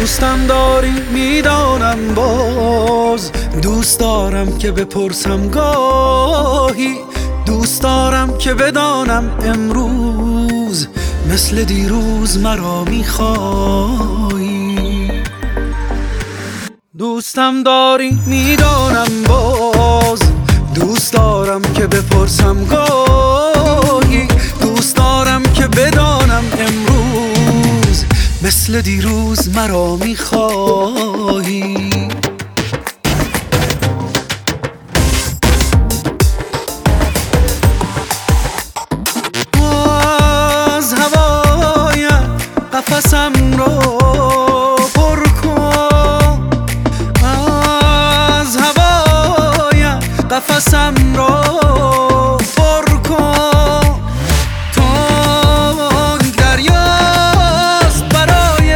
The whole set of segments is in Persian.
دوستم داری میدانم، باز دوست دارم که بپرسم گاهی، دوست دارم که بدانم امروز مثل دیروز مرا میخوایی. دوستم داری میدانم، باز دوست دارم که بپرسم گاهی، دوست دارم که بدانم امروز مثل دیروز مرا میخوایی. از هوای قفسم رو پر کن، از هوای قفسم رو پر کن. تنگ دریاست برای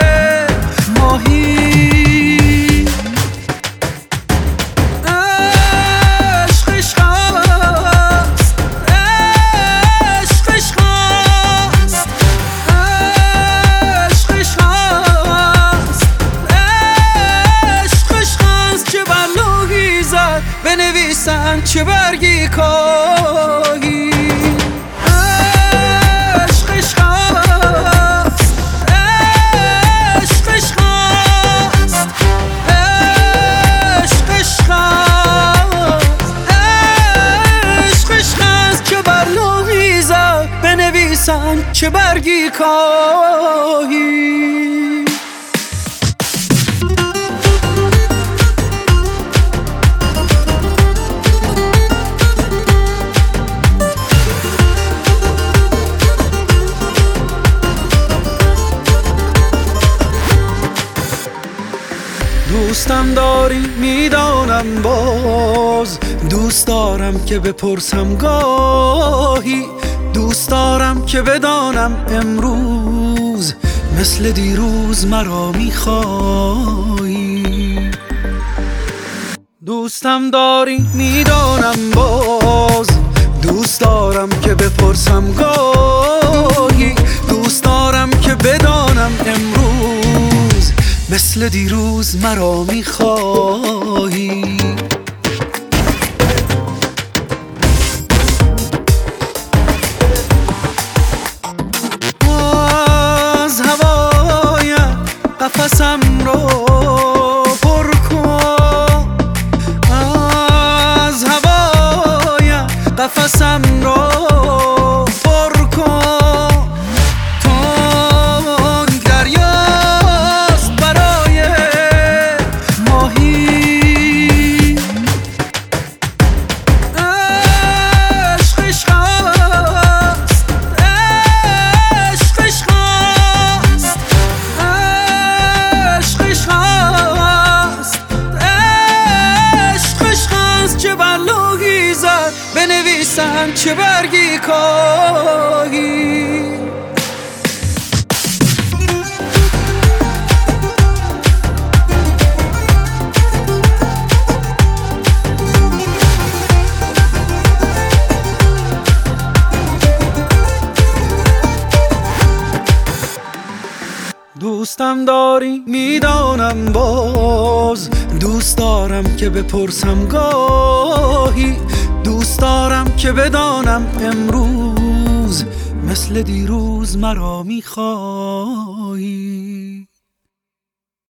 ماهی، عشق عشق است، عشق عشق است، عشق عشق است، عشق عشق است. چه بر لوحی زد بنویسن چه برگی کاهی. عشق عشق است، عشق عشق است، عشق عشق است، عشق عشق است. چه بر لوحی زد بنویسن چه برگی کاهی. دوستم داری میدانم، باز دوست دارم که بپرسم گاهی، دوست دارم که بدانم امروز مثل دیروز مرا میخوایی. دوستم داری میدانم، باز دوست دارم که بپرسم گاهی، دوست دارم که بدانم امروز مثل دیروز مرا میخوایی. از هوای قفسم رو پر کن، از هوای قفسم رو پر کن. تنگ دریاست برای ماهی، عشق عشق است، عشق عشق است، عشق عشق است، عشق عشق است. چه بر لوحی زد بنویسن چه برگی کاهی. دوستم داری میدانم، باز دوست دارم که بپرسم گاهی، دوست دارم که بدانم امروز مثل دیروز مرا میخوایی.